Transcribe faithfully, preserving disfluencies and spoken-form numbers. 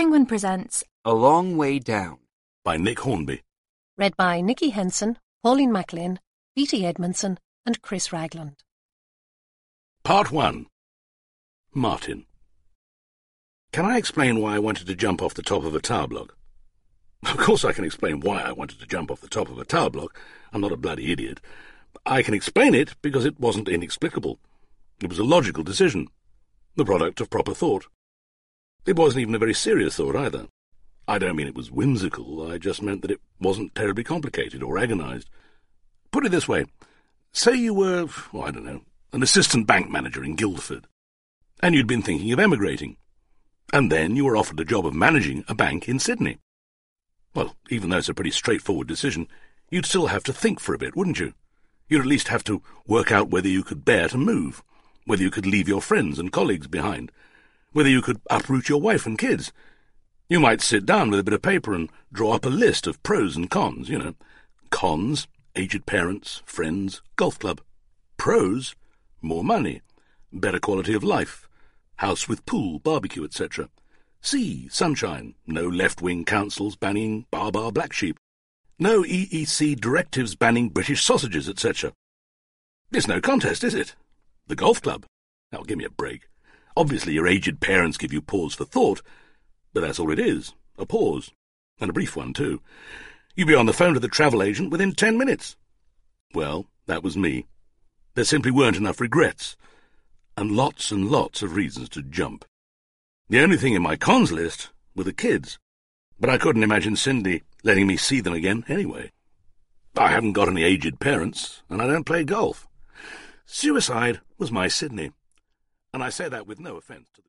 Penguin presents A Long Way Down by Nick Hornby. Read by Nikki Henson, Pauline MacLean, Beatty Edmondson and Chris Ragland. Part one. Martin. Can I explain why I wanted to jump off the top of a tower block? Of course I can explain why I wanted to jump off the top of a tower block. I'm not a bloody idiot. I can explain it because it wasn't inexplicable. It was a logical decision, the product of proper thought. It wasn't even a very serious thought either. I don't mean it was whimsical, I just meant that it wasn't terribly complicated or agonized. Put it this way, say you were, well, I don't know, an assistant bank manager in Guildford, and you'd been thinking of emigrating, and then you were offered the job of managing a bank in Sydney. Well, even though it's a pretty straightforward decision, you'd still have to think for a bit, wouldn't you? You'd at least have to work out whether you could bear to move, whether you could leave your friends and colleagues behind, whether you could uproot your wife and kids. You might sit down with a bit of paper and draw up a list of pros and cons, you know. Cons, aged parents, friends, golf club. Pros, more money, better quality of life, house with pool, barbecue, et cetera. Sea, sunshine, no left-wing councils banning bar-bar black sheep, no E E C directives banning British sausages, et cetera. It's no contest, is it? The golf club? Now, give me a break. Obviously, your aged parents give you pause for thought, but that's all it is, a pause, and a brief one, too. You'd be on the phone to the travel agent within ten minutes. Well, that was me. There simply weren't enough regrets, and lots and lots of reasons to jump. The only thing in my cons list were the kids, but I couldn't imagine Cindy letting me see them again anyway. I haven't got any aged parents, and I don't play golf. Suicide was my Sydney. And I say that with no offence to the